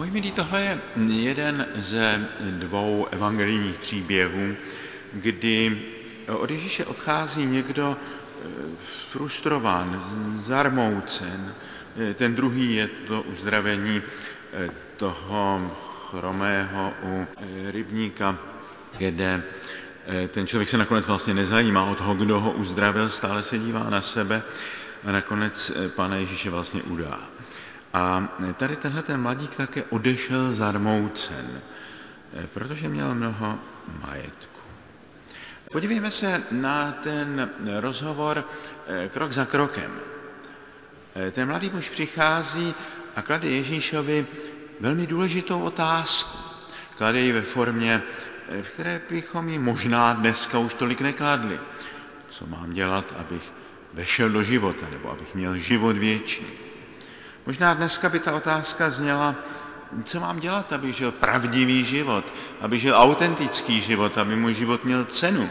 Můj milí, tohle je jeden ze dvou evangelijních příběhů, kdy od Ježíše odchází někdo frustrován, zarmoucen. Ten druhý je to uzdravení toho chromého u rybníka, kde ten člověk se nakonec vlastně nezajímá o toho, kdo ho uzdravil, stále se dívá na sebe a nakonec Pána Ježíše vlastně udá. A tady ten mladík také odešel zarmoucen, protože měl mnoho majetku. Podívejme se na ten rozhovor krok za krokem. Ten mladý muž přichází a klade Ježíšovi velmi důležitou otázku. Klade ji ve formě, v které bychom ji možná dneska už tolik nekladli. Co mám dělat, abych vešel do života, nebo abych měl život věčný? Možná dneska by ta otázka zněla, co mám dělat, abych žil pravdivý život, aby žil autentický život, aby můj život měl cenu.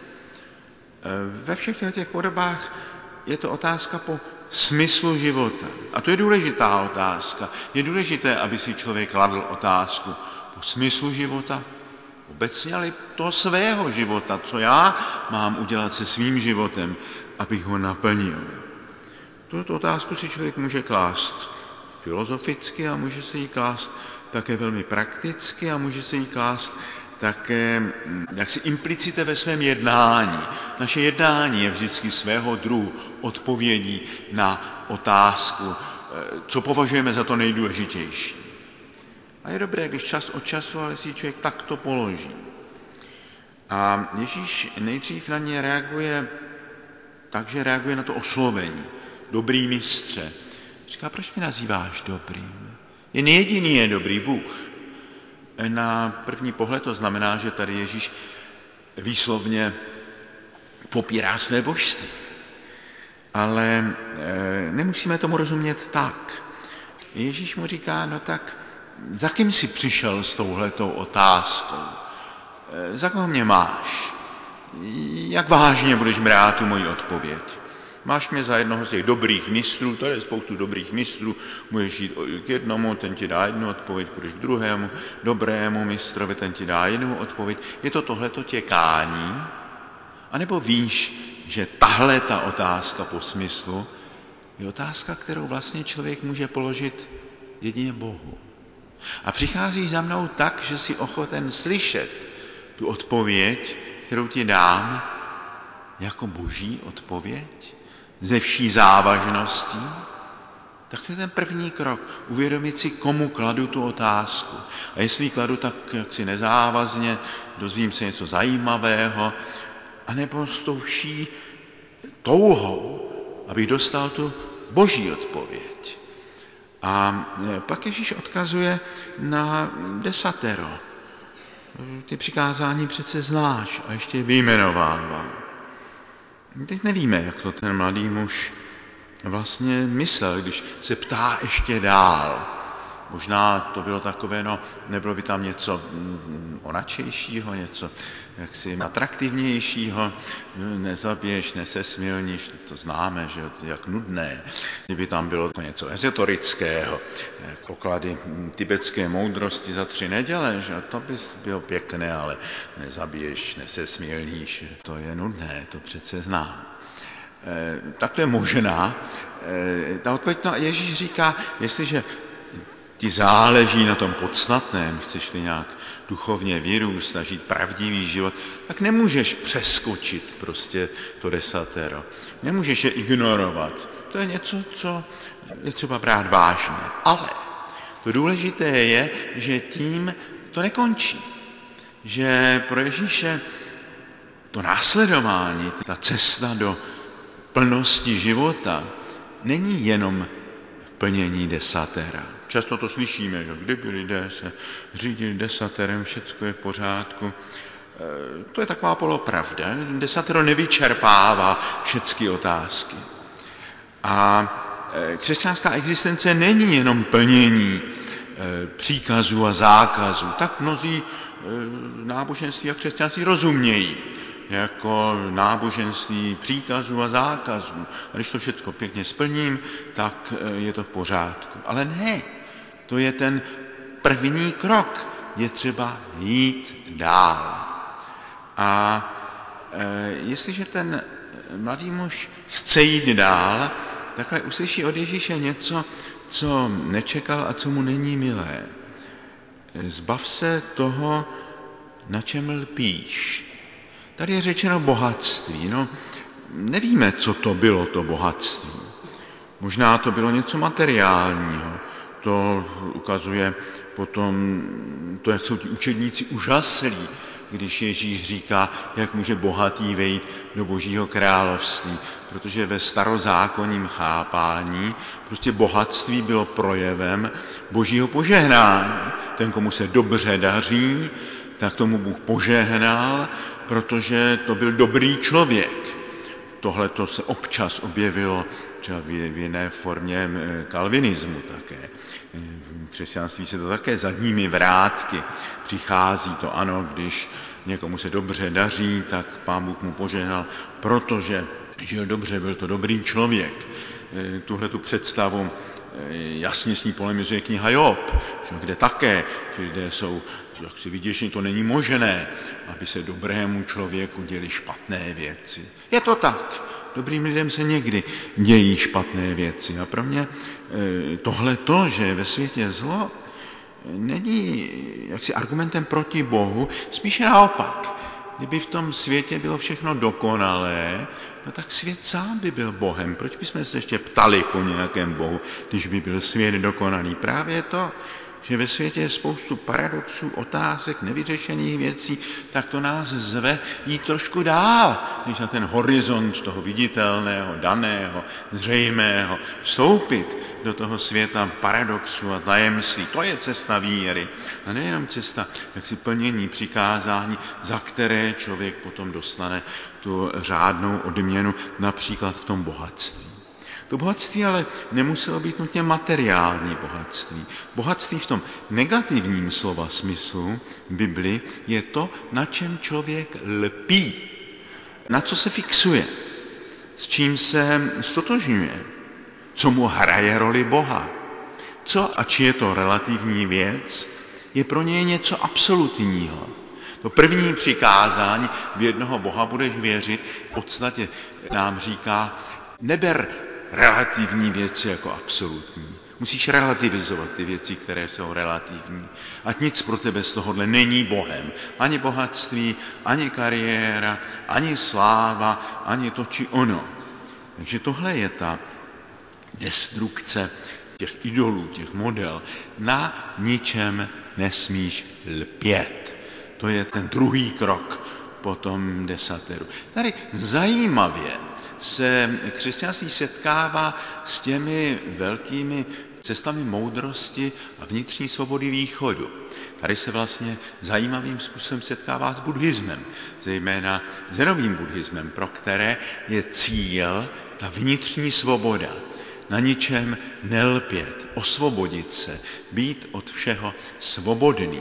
Ve všech těch podobách je to otázka po smyslu života. A to je důležitá otázka. Je důležité, aby si člověk kladl otázku po smyslu života, obecně, ale toho svého života, co já mám udělat se svým životem, abych ho naplnil. Tuto otázku si člověk může klást filozoficky a může se jí klást také velmi prakticky a může se jí klást také jaksi implicite ve svém jednání. Naše jednání je vždycky svého druhu odpovědí na otázku, co považujeme za to nejdůležitější. A je dobré, když čas od času, ale si člověk takto položí. A Ježíš nejdřív na ně reaguje, takže reaguje na to oslovení. Dobrý mistře. Říká, proč mě nazýváš dobrým? Jen jediný je dobrý Bůh. Na první pohled to znamená, že tady Ježíš výslovně popírá své božství. Ale nemusíme tomu rozumět tak. Ježíš mu říká, no tak za kým jsi přišel s touhletou otázkou? Za koho mě máš? Jak vážně budeš brát tu moji odpověď? Máš mě za jednoho z těch dobrých mistrů, to je spoustu dobrých mistrů, můžeš jít k jednomu, ten ti dá jednu odpověď, půjdeš k druhému, dobrému mistrovi, ten ti dá jinou odpověď. Je to tohleto těkání? A nebo víš, že tahle ta otázka po smyslu je otázka, kterou vlastně člověk může položit jedině Bohu. A přicházíš za mnou tak, že jsi ochoten slyšet tu odpověď, kterou ti dám, jako boží odpověď, ze vší závažností, tak to je ten první krok. Uvědomit si, komu kladu tu otázku. A jestli ji kladu tak jaksi nezávazně, dozvím se něco zajímavého, anebo s tou vší touhou, abych dostal tu boží odpověď. A pak Ježíš odkazuje na desatero. Ty přikázání přece znáš a ještě vyjmenovává. Teď nevíme, jak to ten mladý muž vlastně myslel, když se ptá ještě dál. Možná to bylo takové, no, nebylo by tam něco onačejšího, něco jaksi atraktivnějšího, nezabiješ, nesesmilníš, to známe, že jak nudné. Kdyby tam bylo něco ezoterického, poklady tibetské moudrosti za 3 neděle, že to by bylo pěkné, ale nezabiješ, nesesmilníš, to je nudné, to přece znám. Tak to je možná. Ta odpověď, no, Ježíš říká, jestliže ti záleží na tom podstatném, chceš-li nějak duchovně vyrůst a žít pravdivý život, tak nemůžeš přeskočit prostě to desatero. Nemůžeš je ignorovat. To je něco, co je třeba brát vážně. Ale to důležité je, že tím to nekončí. Že pro Ježíše to následování, ta cesta do plnosti života není jenom v plnění desatera. Často to slyšíme, že kdyby lidé se řídili desaterem, všecko je v pořádku. To je taková polopravda. Desatero nevyčerpává všechny otázky. A křesťanská existence není jenom plnění příkazů a zákazů. Tak mnozí náboženství a křesťanství rozumějí jako náboženství příkazů a zákazů. A když to všechno pěkně splním, tak je to v pořádku. Ale ne, to je ten první krok. Je třeba jít dál. A jestliže ten mladý muž chce jít dál, takhle uslyší od Ježíše něco, co nečekal a co mu není milé. Zbav se toho, na čem lpíš. Tady je řečeno bohatství. No, nevíme, co to bylo, to bohatství. Možná to bylo něco materiálního. To ukazuje potom to, jak jsou ti učedníci úžaslí, když Ježíš říká, jak může bohatý vejít do Božího království. Protože ve starozákonním chápání prostě bohatství bylo projevem Božího požehnání. Ten, komu se dobře daří, tak tomu Bůh požehnal, protože to byl dobrý člověk. Tohle to se občas objevilo třeba v jiné formě kalvinismu také. V křesťanství se to také zadními vrátky přichází. To ano, když někomu se dobře daří, tak Pán Bůh mu požehnal, protože žil dobře, byl to dobrý člověk. Tuhle tu představu jasně s ní polemizuje kniha Job, kde také ti lidé jsou, jak si vidíš, to není možné, aby se dobrému člověku děly špatné věci. Je to tak. Dobrým lidem se někdy dějí špatné věci. A pro mě tohleto, že je ve světě zlo, není jaksi argumentem proti Bohu, spíše naopak. Kdyby v tom světě bylo všechno dokonalé, no tak svět sám by byl Bohem. Proč bychom se ještě ptali po nějakém Bohu, když by byl svět dokonalý? Právě to, že ve světě je spoustu paradoxů, otázek, nevyřešených věcí, tak to nás zve jít trošku dál, než na ten horizont toho viditelného, daného, zřejmého, vstoupit do toho světa paradoxů a tajemství. To je cesta víry. A nejenom cesta jaksi plnění přikázání, za které člověk potom dostane tu řádnou odměnu, například v tom bohatství. To bohatství ale nemuselo být nutně materiální bohatství. Bohatství v tom negativním slova smyslu v Bibli je to, na čem člověk lpí, na co se fixuje, s čím se stotožňuje, co mu hraje roli Boha. Co, ač je to relativní věc, je pro něj něco absolutního. To první přikázání, v jednoho Boha budeš věřit, v podstatě nám říká, neber relativní věci jako absolutní. Musíš relativizovat ty věci, které jsou relativní. Ať nic pro tebe z tohohle není Bohem. Ani bohatství, ani kariéra, ani sláva, ani to či ono. Takže tohle je ta destrukce těch idolů, těch model. Na ničem nesmíš lpět. To je ten druhý krok po tom desateru. Tady zajímavě se křesťanství setkává s těmi velkými cestami moudrosti a vnitřní svobody východu. Tady se vlastně zajímavým způsobem setkává s buddhismem, zejména zenovým buddhismem, pro které je cíl ta vnitřní svoboda. Na ničem nelpět, osvobodit se, být od všeho svobodný.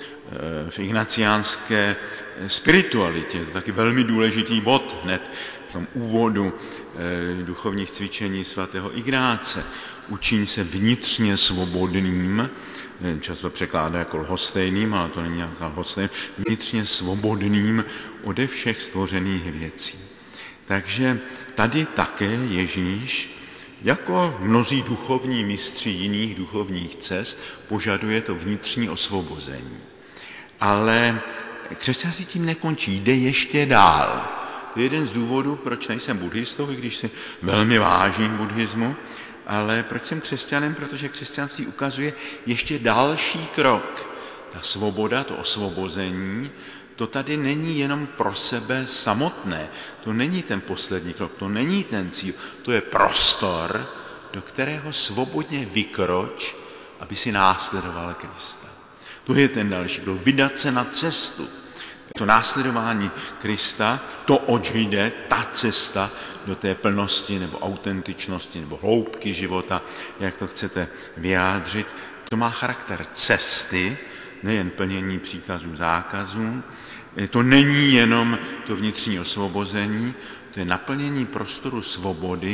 V ignaciánské spiritualitě, to je taky velmi důležitý bod hned v tom úvodu duchovních cvičení svatého Ignáce. Učiň se vnitřně svobodným, často překládá jako lhostejným, ale to není jako lhostejným, vnitřně svobodným ode všech stvořených věcí. Takže tady také Ježíš, jako mnozí duchovní mistři jiných duchovních cest, požaduje to vnitřní osvobození. Ale křesťanství tím nekončí, jde ještě dál. To je jeden z důvodů, proč nejsem buddhistou, i když si velmi vážím buddhismu, ale proč jsem křesťanem, protože křesťanství ukazuje ještě další krok. Ta svoboda, to osvobození, to tady není jenom pro sebe samotné. To není ten poslední krok, to není ten cíl. To je prostor, do kterého svobodně vykroč, aby si následoval Krista. To je ten další krok, vydat se na cestu. To následování Krista, to, oč jde, ta cesta do té plnosti nebo autentičnosti nebo hloubky života, jak to chcete vyjádřit, to má charakter cesty, nejen plnění příkazů, zákazů. To není jenom to vnitřní osvobození, to je naplnění prostoru svobody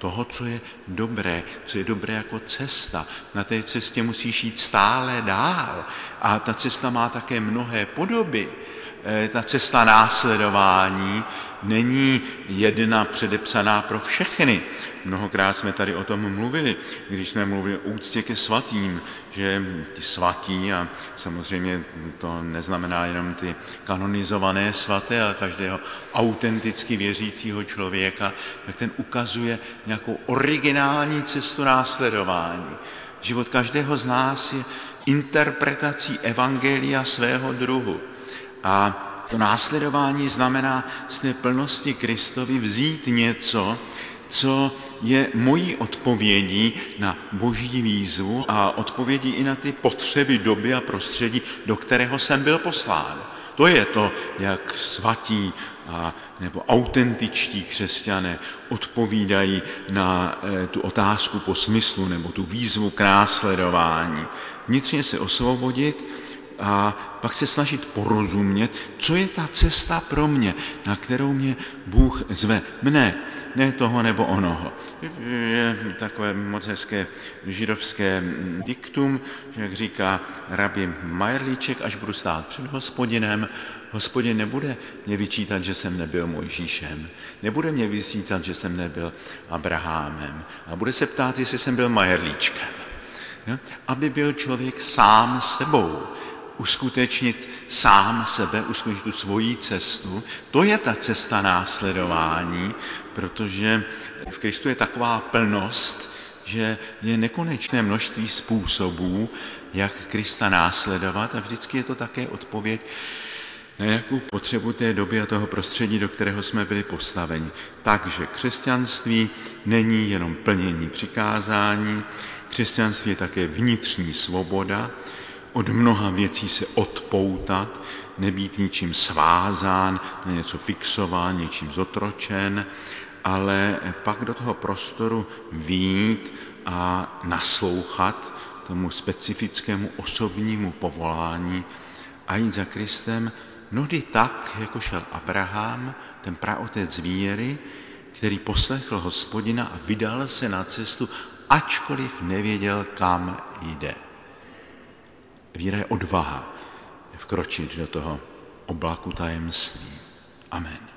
toho, co je dobré jako cesta. Na té cestě musíš jít stále dál. A ta cesta má také mnohé podoby. Ta cesta následování není jedna předepsaná pro všechny. Mnohokrát jsme tady o tom mluvili, když jsme mluvili o úctě ke svatým, že ti svatí, a samozřejmě to neznamená jenom ty kanonizované svaté, ale každého autenticky věřícího člověka, tak ten ukazuje nějakou originální cestu následování. Život každého z nás je interpretací evangelia svého druhu. A to následování znamená z té plnosti Kristovi vzít něco, co je mojí odpovědí na boží výzvu a odpovědí i na ty potřeby doby a prostředí, do kterého jsem byl poslán. To je to, jak svatí nebo autentičtí křesťané odpovídají na tu otázku po smyslu nebo tu výzvu k následování. Vnitřně se osvobodit a pak se snažit porozumět, co je ta cesta pro mě, na kterou mě Bůh zve. Ne toho nebo onoho. Je takové moc hezké židovské diktum, jak říká rabbi Majerlíček, až budu stát před Hospodinem, Hospodin nebude mě vyčítat, že jsem nebyl Mojžíšem, nebude mě vyčítat, že jsem nebyl Abrahamem a bude se ptát, jestli jsem byl Majerlíčkem. Aby byl člověk sám sebou, uskutečnit sám sebe, uskutečnit tu svoji cestu. To je ta cesta následování, protože v Kristu je taková plnost, že je nekonečné množství způsobů, jak Krista následovat a vždycky je to také odpověď na nějakou potřebu té doby a toho prostředí, do kterého jsme byli postaveni. Takže křesťanství není jenom plnění přikázání, křesťanství je také vnitřní svoboda, od mnoha věcí se odpoutat, nebýt ničím svázán, na něco fixován, něčím zotročen, ale pak do toho prostoru vyjít a naslouchat tomu specifickému osobnímu povolání a jít za Kristem mnohdy tak, jako šel Abraham, ten praotec víry, který poslechl Hospodina a vydal se na cestu, ačkoliv nevěděl, kam jde. Víra je odvaha vkročit do toho oblaku tajemství. Amen.